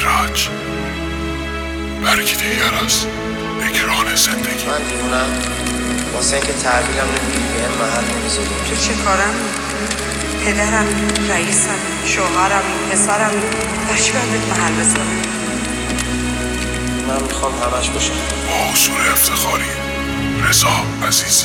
ایراج، برگی دیگر از اکران زندگی. من دیونم واسه اینکه تحویلم نمیگیری به محل نمیذاری. تو چه کارم؟ پدرم، رئیسم، شوهرم، پسرم، بچه بندت محل بذارم. من میخوام همش باشم. با حضور افتخاری رضا عزیزی.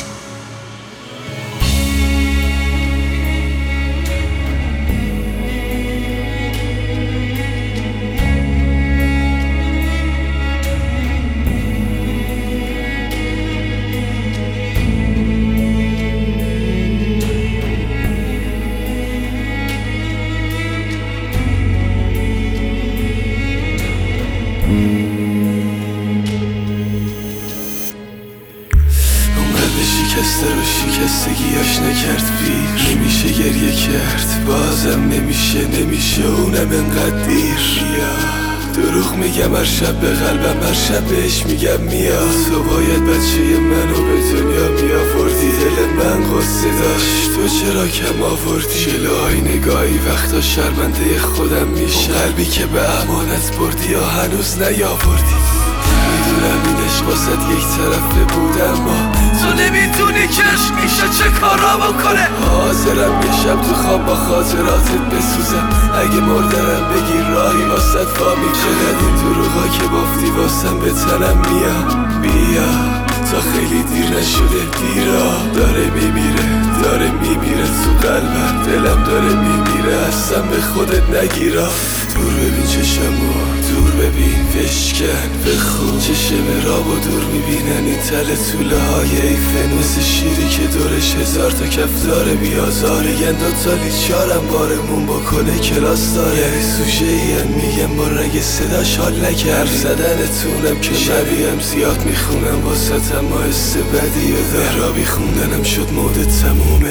شکسته رو شکستگیاش نکرد پیر، نمیشه گریه کرد بازم نمیشه اونم انقدر دیر. دروغ میگم هر شب به قلبم، هر شب بهش میگم میاد. تو باید بچه منو به دنیا میآوردی، دل من قصه داشت تو چرا کم آوردی. جلوهای نگاهی وقتا شرمنده خودم میشه، قلبی که به امانت بردی یا هنوز نیاوردی. میدونم این عشق واسه یک طرفه بود، اما تو نمیدونی که عشق میشه چه کارا بکنه. حاضرم یه شب تو خواب با خاطراتت بسوزم، اگه مردنم بگیر راهی واسه فامی. چقدر این دروغا که بافتی واسم به تنم میاد. بیا تا خیلی دیر نشده، دیرا داره میمیره تو قلبم، دلم داره میمیره، اصلا به خودت نگیرا. دور ببین چشمو، دور ببین بشکن بخون، چشم را با دور میبینن این تل طوله های ایفن، مثل شیری که دورش 1000 تا کف داره بیازاره. ین دوتا لیچارم بارمون بکنه کلاس داره، یعنی سوشه این میگم با رنگ صداش حال نکرد زدنتونم که شبیهم زیاد میخونم واسه اما حس بدی ذهرابی خوندنم شد مود تموم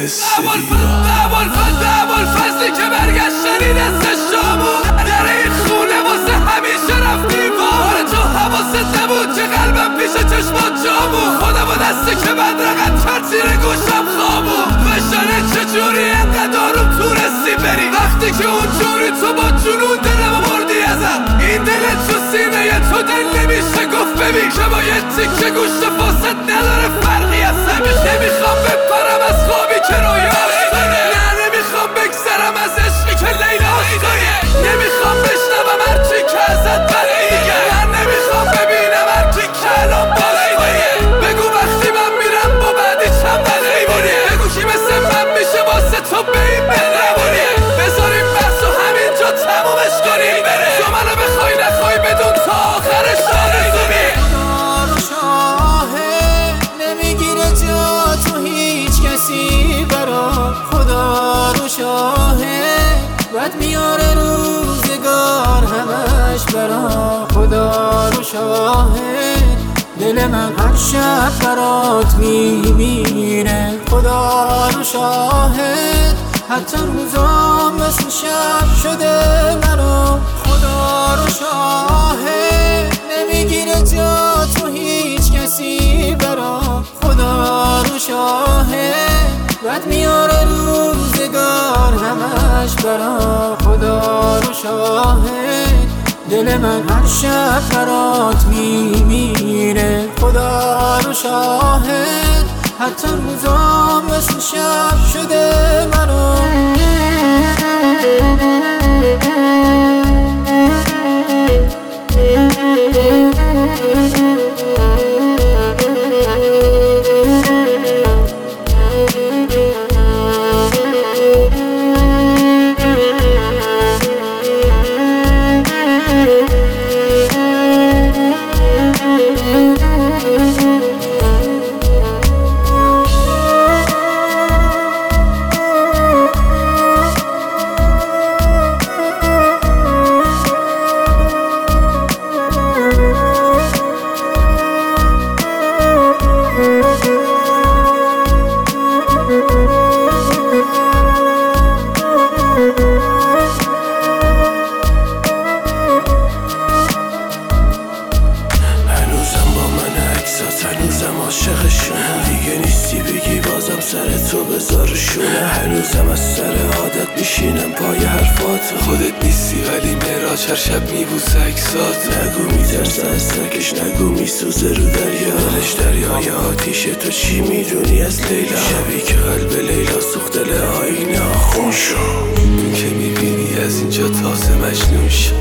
ابوالفضلی که برگشتنی دستش شامون در این خونه واسه همیشه رفتی وار. تو حواست نبود که قلبم پیش چشمات جامون، خودم و دستی که بدرقت کرد زیر گوشم خوابون. بشنه چجوری انقدر آروم تونستی بری، وقتی که اونجوری تو با جنون دلم بردی ازم. این دلت تو سینه تو دل نمیشه گفت ببین که با یه تیکه گوشت فاسد نداره فرقی اصلا. نمیخوام بپرم از خوابی که رویاش داره، نه نمیخوام بگذرم از عشقی که لیلاش داره، نمیخوام بشنوم هرچی که ازت برمیگه، من نمیخوام ببینم هرکی که الان بالاییه. بگو وقتی من میرم با بعدی چند ایوانیه، بگو کی مثل من میشه واسه تو به این بلوانیه. بذاریم بحث و همینجا تمومش کنیم بره، تو منو بخوای نخوای بدون تا آخرش آرزومی. نمیگیره جا تو هیچ کسی برا، خدا رو شاهد بد میاره روزگار همش برا. خدا رو شاهد دل من هر شب برات میمیره. خدا رو شاهد حتی روزام مثل شب شده مرا. خدا رو شاهد نمیگیره جا تو هیچ کسی برا. خدا رو شاهد بد میاره روزگار همش برا. خدا رو شاهد دل من هر شب برات میمیره. خدا رو شاهد حتی روزام مثل شب شده مرا. میشینم پای حرفات. خودت نیستی ولی معراج هر شب میبوسه عکسات. نگو میترسه از ترکش، نگو میسوزه رو دریا. دلش دریای آتیشه، تو چی میدونی از لیلا؟ شبی که قلب لیلا سوخت دل آینه آخون شو. تو که میبینی از اینجا تازه مجنون شو.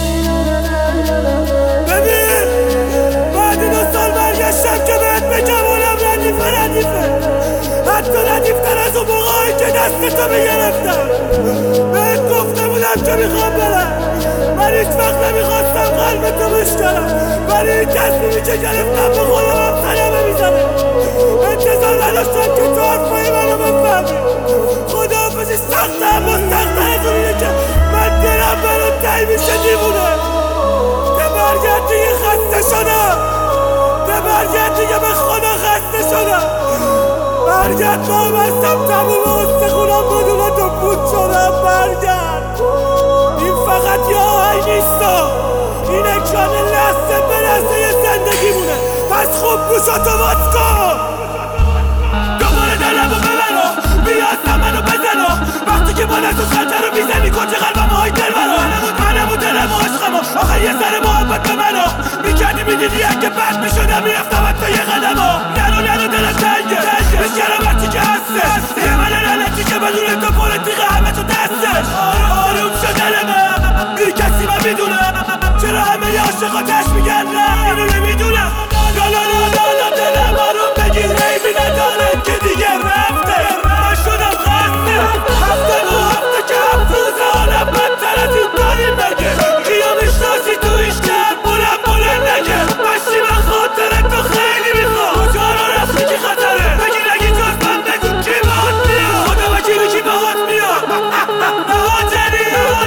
ببین بعد 2 سال برگشتم که بهت بگم اونم ردیفه حتی ردیفتر از اون موقعی که دستتو میگرفتم. بهت گفته بودم که میخوام برم. من هیچ وقت نمیخواستم قلبتو بشکنم، ولی این تصمیمی که گرفتم به خودم هم صدمه میزنه. انتظار نداشتم که تو حرفای منو بفهمی. خداحافظی سخته اما سخت‌تر از اونیه که من دلم برام تایی میشه دیوونه. برگرد دیگه، خسته شدم. برگرد دیگه، به خدا خسته شدم. برگرد با بستم تموم استخونم بدون تو بود شدم. برگرد. این فقط یه آهنگ نیستا، این امکان لحظه به لحظه زندگی مونه. پس خوب گوشاتو باز کن. دوباره دلمو ببرو، بیا منو بزنو. وقتی که با نسو خنجر رو میزنی کجه قلبم های دل برو. منمو دلمو عشقمو آخه یه سر محبت به منو میکردی میدیدی اگه بد میشدم میرفتم حتی یه قدمو. نرو دلم تنگه بشکرم هرچی که هسته. یه من لعنتی که بدون تو پولتیقه همه تو دسته. آروم شد دلمه بی کسی من میدونم چرا همه ی عاشقاتش میگن نه. اینو نمیدونم. لا دلم آروم بگیر ریبی نداره که دیگه رفته. من شدم خسته هفته که 7 روزه حالم بدتر از این داریم بگه. کیا میشناسی تو ایشتر بلند نگه. باشی من خاطرت تو خیلی میخوام. کجا رو رفتی که خطره بگی نگی جز من بگو کی باهات میاد. خدا وکیلی کی باهات میاد. نهاتنی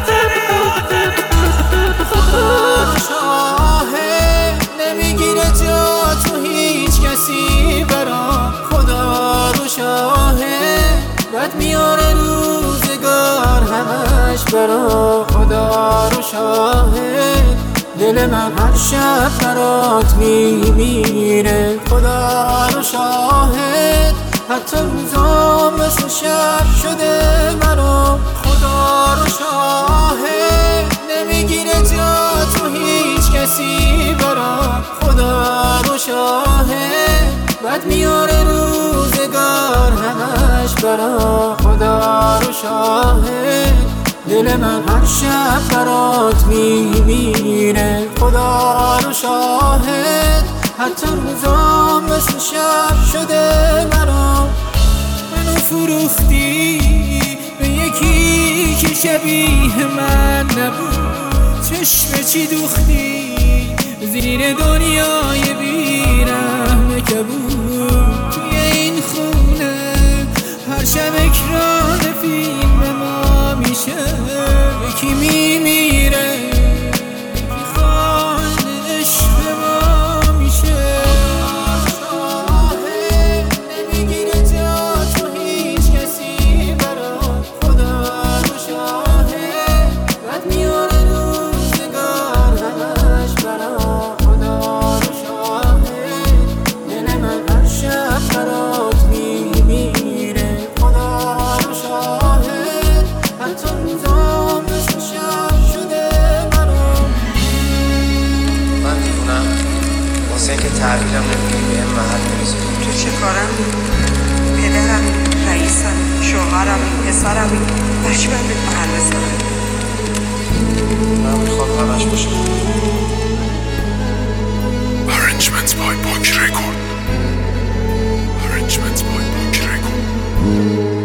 خدا شاهه نمیگیره جا تو هیچ کسی برام. خدا رو شاهه بد میاره روزگار همش برام. خدا رو شاهه دل من هر شب برات میمیره. خدا رو شاهد حتی روزام مثل شب شده برام. خدا رو شاهد نمیگیره جا تو هیچ کسی برام. خدا رو شاهد بد میاره روزگار همش برام. خدا رو شاهد دل من هر شب برات میمیره. خدا رو شاهد حتی روزام مثل شب شده برام. منو فروختی به یکی که شبیه من نبود. چشم چی دوختی زیر دنیای بیرحم کبود. توی این خونه هر شب اکران فیلم ما میشه. یکی میمیره یکی خانه عشق ما میشه. شاهد نمیگیره جا تو هیچ کسی برام. خدا رو شاهد بد میاره روزگار همش برام. خدا رو شاهد دل من هر شب برات میمیره. خدا رو شاهد حتی روزام مثل شب شده برام. من دیوونم واسه اینکه تحویلم نمیگیری به این محل نمیذاری. تو چه کارم؟ پدرم، رئیسم، شوهرم، پسرم، برچی باید بهت محل بزنم؟ من میخوام همش باشه. Arrangements by Book Record.